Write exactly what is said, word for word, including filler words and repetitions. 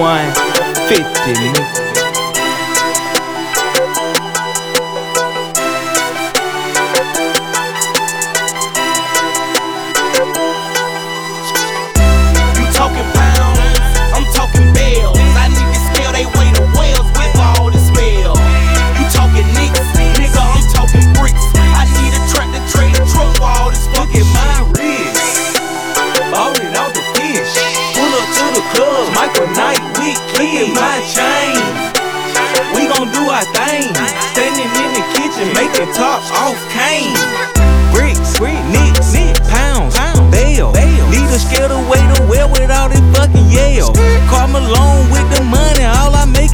one fifty, nigga. Talking pounds, I'm talking bells. I need to scale they way to Wells with all the spell. You talking nicks, nigga, I'm talking bricks. I need a tractor trailer truck for all this fucking my wrist. Bought it out the fish. Pull up to the club, Michael Knight with kids. My chain, we gon' do our thing. Standing in the kitchen, making tops off cane. Bricks, nicks, pounds, bail. Need a scale to weigh the well with all this fucking Yale. Carl Malone